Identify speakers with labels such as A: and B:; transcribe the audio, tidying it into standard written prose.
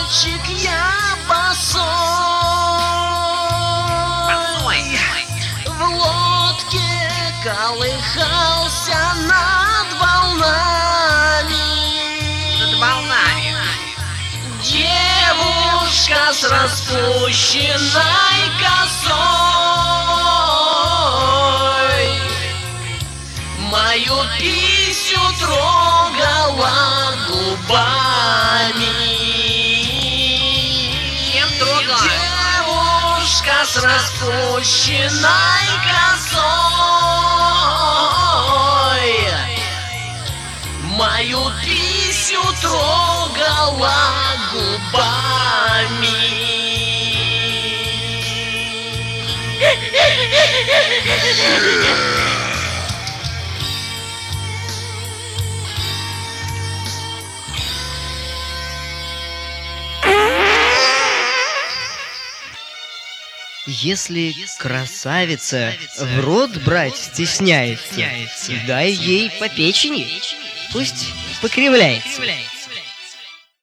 A: мальчик, я босой, в лодке колыхался над волнами. Девушка с распущенной косой мою писю трогала губами.
B: Чем трогала?
A: Девушка с распущенной косой мою писю трогала губами.
C: Если красавица в рот брать стесняется, дай ей по печени, пусть покривляется.